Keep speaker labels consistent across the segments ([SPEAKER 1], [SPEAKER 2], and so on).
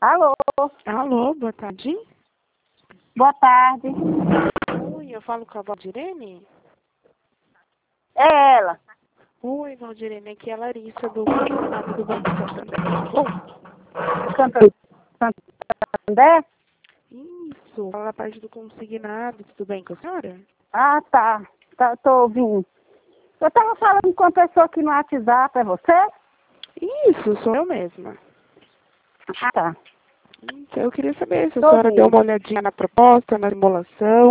[SPEAKER 1] Alô?
[SPEAKER 2] Alô, boa tarde.
[SPEAKER 1] Boa tarde.
[SPEAKER 2] Oi, eu falo com a Valdirene?
[SPEAKER 1] É ela.
[SPEAKER 2] Oi, Valdirene, aqui é a Larissa do Consignado do Banco Santander. Bom,
[SPEAKER 1] Santander?
[SPEAKER 2] isso, fala a parte do consignado, tudo bem com a senhora?
[SPEAKER 1] Ah, tá. Tô ouvindo. Eu tava falando com uma pessoa aqui no WhatsApp, é você?
[SPEAKER 2] Isso, sou eu mesma.
[SPEAKER 1] Ah, tá.
[SPEAKER 2] Então, eu queria saber se a
[SPEAKER 1] Tô
[SPEAKER 2] senhora deu
[SPEAKER 1] ouvindo.
[SPEAKER 2] uma olhadinha na proposta, na simulação.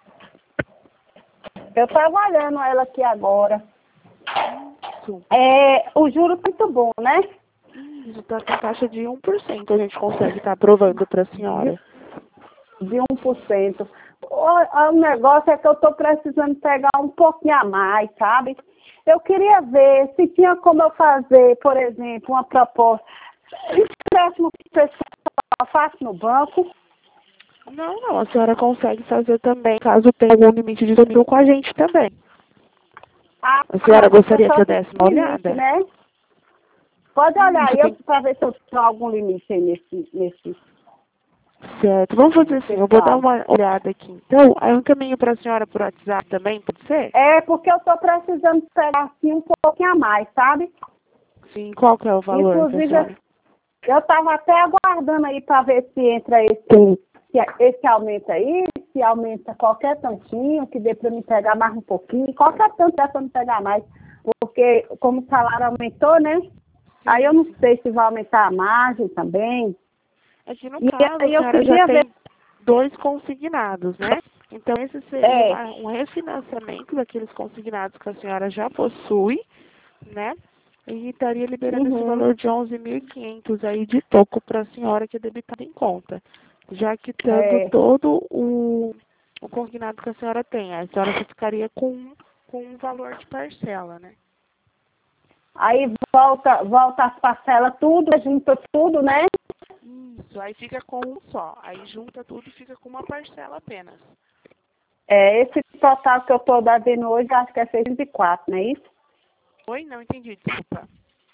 [SPEAKER 1] Eu tava olhando ela aqui agora.
[SPEAKER 2] Isso,
[SPEAKER 1] O juro tá muito bom, né?
[SPEAKER 2] isso, tá com taxa de 1%, a gente consegue estar aprovando para a senhora.
[SPEAKER 1] De 1%. O negócio é que eu tô precisando pegar um pouquinho a mais, sabe? Eu queria ver se tinha como eu fazer, por exemplo, uma proposta. Empréstimo pessoal fácil no banco.
[SPEAKER 2] Não, a senhora consegue fazer também, caso tenha algum limite disponível com a gente também.
[SPEAKER 1] Ah,
[SPEAKER 2] A senhora
[SPEAKER 1] mas a
[SPEAKER 2] gostaria que
[SPEAKER 1] pessoa
[SPEAKER 2] eu
[SPEAKER 1] tem
[SPEAKER 2] desse uma
[SPEAKER 1] limite,
[SPEAKER 2] olhada?
[SPEAKER 1] né? Pode olhar
[SPEAKER 2] Isso
[SPEAKER 1] aí
[SPEAKER 2] tem.
[SPEAKER 1] para ver se eu tenho algum limite aí nesse
[SPEAKER 2] Certo. Vamos fazer assim, eu vou dar
[SPEAKER 1] pessoal.
[SPEAKER 2] uma olhada aqui então. Aí eu encaminho para a senhora por WhatsApp também, pode ser?
[SPEAKER 1] É porque eu estou precisando pegar assim um pouquinho a mais, sabe?
[SPEAKER 2] Sim, qual que é o valor da
[SPEAKER 1] Inclusive,
[SPEAKER 2] senhora?
[SPEAKER 1] eu estava até aguardando aí para ver se entra esse aumento aí, se aumenta qualquer tantinho, que dê para me pegar mais um pouquinho, qualquer tanto dá para me pegar mais. Porque como o salário aumentou, né? Aí eu
[SPEAKER 2] Sim,
[SPEAKER 1] não
[SPEAKER 2] sim.
[SPEAKER 1] sei se vai aumentar a margem também.
[SPEAKER 2] Aqui no
[SPEAKER 1] E
[SPEAKER 2] caso, a
[SPEAKER 1] aí eu
[SPEAKER 2] senhora já
[SPEAKER 1] queria ver.
[SPEAKER 2] tem 2 consignados, né? Então esse seria
[SPEAKER 1] É.
[SPEAKER 2] um refinanciamento daqueles consignados que a senhora já possui, né? E estaria liberando esse
[SPEAKER 1] Uhum.
[SPEAKER 2] valor de 11.500 aí de toco para a senhora que é debitado em conta. Já quitando
[SPEAKER 1] É.
[SPEAKER 2] todo o consignado que a senhora tem. A senhora só ficaria com um valor de parcela, né?
[SPEAKER 1] Aí volta as parcelas, tudo, junta tudo, né?
[SPEAKER 2] Isso, aí fica com um só. Aí junta tudo e fica com uma parcela apenas.
[SPEAKER 1] É, esse total que eu estou devendo hoje, acho que é 604, não é isso?
[SPEAKER 2] Oi? Não entendi, desculpa.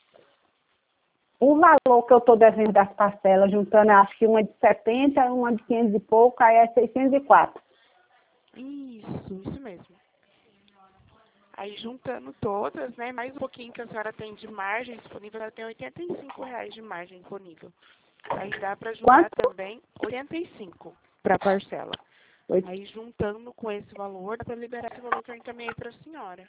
[SPEAKER 1] O valor que eu estou devendo das parcelas, juntando, acho que uma de 70, uma de 500 e pouco, aí é 604.
[SPEAKER 2] Isso mesmo. Aí juntando todas, né? Mais um pouquinho que a senhora tem de margem disponível, ela tem R$ 85 de margem disponível. Aí dá para juntar
[SPEAKER 1] Quanto?
[SPEAKER 2] também 85 para parcela.
[SPEAKER 1] Oito.
[SPEAKER 2] Aí juntando com esse valor, dá para liberar esse valor que eu encaminhei para a senhora.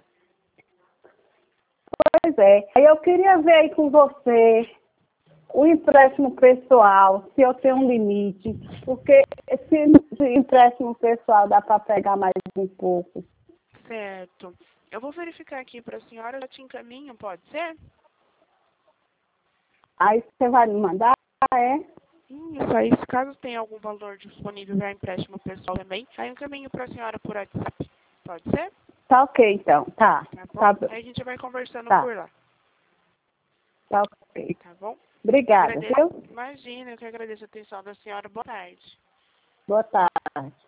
[SPEAKER 1] Pois é. Aí eu queria ver aí com você o empréstimo pessoal, se eu tenho um limite, porque esse empréstimo pessoal dá para pegar mais um pouco.
[SPEAKER 2] Certo. Eu vou verificar aqui para a senhora, eu te encaminho, pode ser?
[SPEAKER 1] Aí você vai me mandar, é?
[SPEAKER 2] Isso aí, se caso tenha algum valor disponível para empréstimo pessoal também, aí eu encaminho para a senhora por WhatsApp. Pode ser?
[SPEAKER 1] Tá ok, então. Tá.
[SPEAKER 2] Tá bom?
[SPEAKER 1] Tá,
[SPEAKER 2] Aí a gente vai conversando
[SPEAKER 1] tá.
[SPEAKER 2] por lá.
[SPEAKER 1] Tá ok.
[SPEAKER 2] Tá bom?
[SPEAKER 1] Obrigada,
[SPEAKER 2] Agradeço.
[SPEAKER 1] viu?
[SPEAKER 2] Imagina, eu que agradeço a atenção da senhora. Boa tarde.
[SPEAKER 1] Boa tarde.